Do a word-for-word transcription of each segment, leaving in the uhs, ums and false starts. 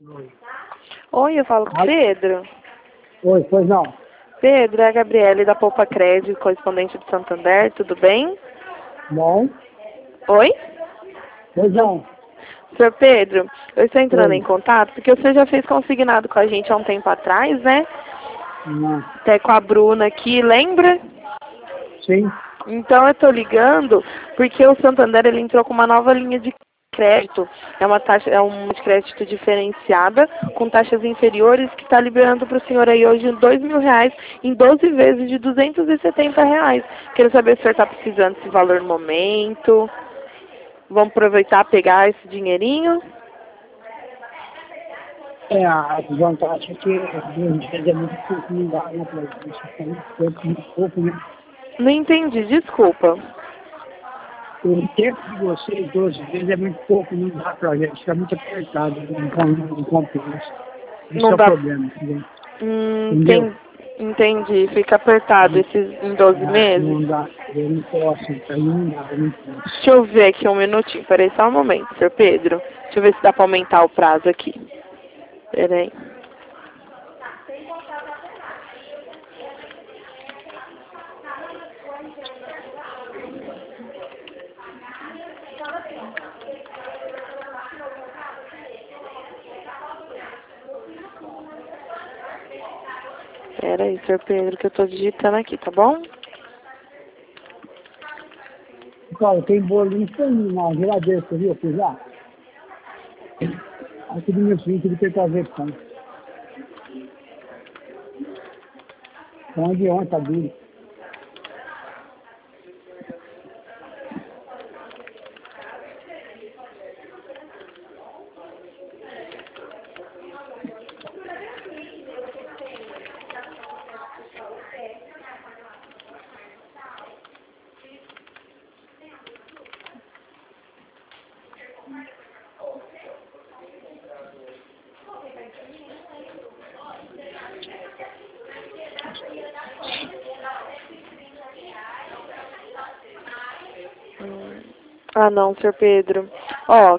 Oi. Oi, eu falo com o Ai. Pedro. Oi, pois não. Pedro, é a Gabriele da Poupa Crédito, correspondente de Santander, tudo bem? Não. Oi? Pois não. Senhor Pedro, eu estou entrando em Oi. contato porque o senhor já fez consignado com a gente há um tempo atrás, né? Não. Até com a Bruna aqui, lembra? Sim. Então eu estou ligando porque o Santander ele entrou com uma nova linha de crédito. É uma taxa, é uma de crédito diferenciada, com taxas inferiores, que está liberando para o senhor aí hoje dois mil reais em doze vezes de duzentos e setenta reais. Quero saber se o senhor está precisando desse valor no momento. Vamos aproveitar pegar esse dinheirinho? É, a vantagem é que duas vezes é muito pouco, não dá, né, pra gente. É muito pouco, muito pouco, né? Não entendi, desculpa. O tempo de vocês, doze vezes, é muito pouco, não dá pra gente. Fica muito apertado, não com- não compensa. Esse é Não o dá. problema, entendeu? Hum, Entendeu? enten- entendi. Fica apertado esses em doze Ah, meses. não dá, eu não posso, então não dá, eu não posso. Deixa eu ver aqui um minutinho. Peraí só um momento, senhor Pedro. Deixa eu ver se dá para aumentar o prazo aqui. Peraí. Peraí, senhor Pedro, que eu tô digitando aqui, tá bom? Cara, tem bolinho na geladeira, você viu? Fui lá. Aqui do meu filho, ele tem que fazer pão. Pão de ontem, tá duro. Hum. Ah, não, senhor Pedro. Ó.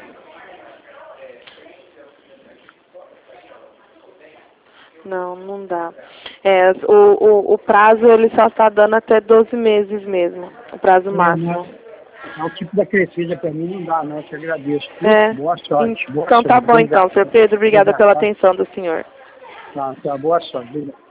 Não, não dá. É, o, o, o prazo ele só está dando até doze meses mesmo. O prazo É, né? máximo. É o tipo da crescida pra mim, não dá, não. Eu te agradeço. É. Boa sorte, boa Então tá sorte. bom então, Obrigado. senhor Pedro. Obrigada Obrigado, pela tá? atenção do senhor. Tá, tá. Boa sorte. Obrigado.